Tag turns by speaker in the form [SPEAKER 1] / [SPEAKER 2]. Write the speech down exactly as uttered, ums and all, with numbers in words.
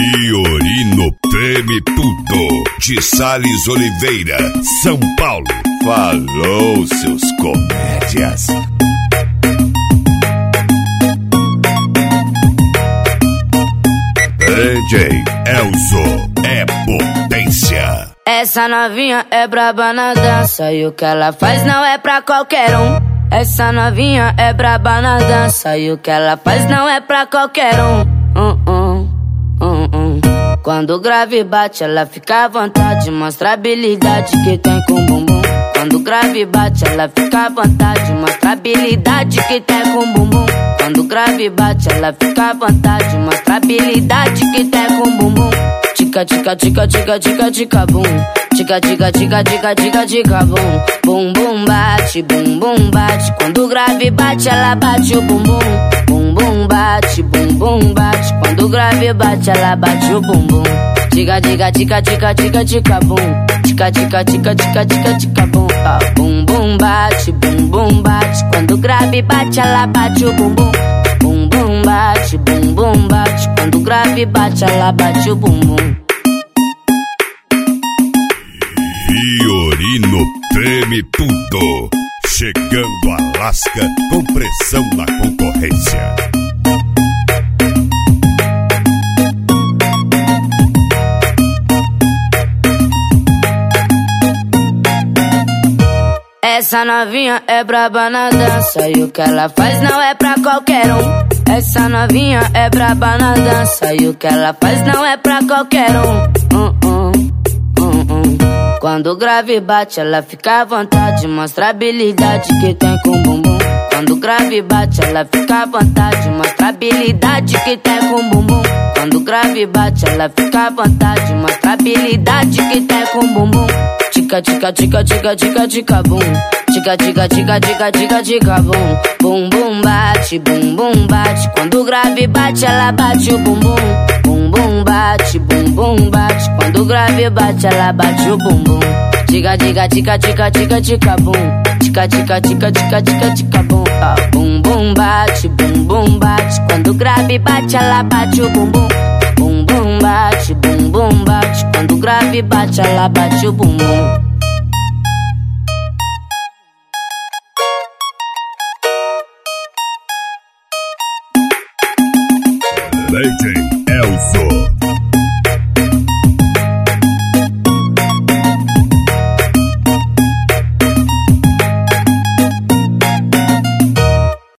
[SPEAKER 1] Fiorino treme tudo, de Sales Oliveira, São Paulo. Falou, seus comédias. D J Elzo é potência.
[SPEAKER 2] Essa novinha é braba na dança e o que ela faz não é pra qualquer um. Essa novinha é braba na dança e o que ela faz não é pra qualquer um. Uh, uh, uh, uh. Quando o grave bate, ela fica à vontade, mostra a habilidade que tem com o bumbum. Quando o grave bate, ela fica à vontade, mostra a habilidade que tem com o bumbum. Quando o grave bate, ela fica à vontade, mostra a habilidade que tem com o bumbum. Tica, tica, tica, tica, tica, tica, bum. Tica, tica, tica, tica, tica, tica, bum. Bum, bum, bate, bum, bum, bate. Quando o grave bate, ela bate o bumbum. Bum, bum, bate, bum, bum, bate. Quando o grave bate, ela bate o bumbum. Tica, tica, tica, tica, tica, tica, bum. Tica, tica, tica, tica, tica, tica, bum. Bum, bum, bate, bum, bum, bate. Quando o grave bate, ela bate o bumbum. Bum, bum, bate, bum, bum, bate. Quando o grave bate, ela bate o bumbum.
[SPEAKER 1] Fiorino treme tudo, chegando a Lasca com pressão na concorrência.
[SPEAKER 2] Essa novinha é braba na dança e o que ela faz não é pra qualquer um. Essa novinha é braba na dança e o que ela faz não é pra qualquer um. Uh, uh, uh, uh. Quando o grave bate, ela fica à vontade, mostra a habilidade que tem com o bumbum. Quando o grave bate, ela fica à vontade, mostra a habilidade que tem com o bumbum. Quando o grave bate, ela fica à vontade, mostra a habilidade que tem com o bumbum. Tica, tica, tica, tica, tica, tica, bum. Tica, tica, tica, tica, tica, tica, bum. Bum, bum, bate, bum, bum, bate. Quando o grave bate, ela bate o bumbum. Bum, bum, bate, bum, bum, bate. Quando o grave bate, ela bate o bumbum. Tica, tica, tica, tica, tica, tica, bum. Tica, tica, tica, tica, tica, tica, bum. Bum, bum, bate, bum, bum, bate. Quando o grave bate, ela bate o bumbum. Bum, bum, bate, bum, bum, bate. Quando o grave bate, ela bate o bumbum.
[SPEAKER 1] D J Elzo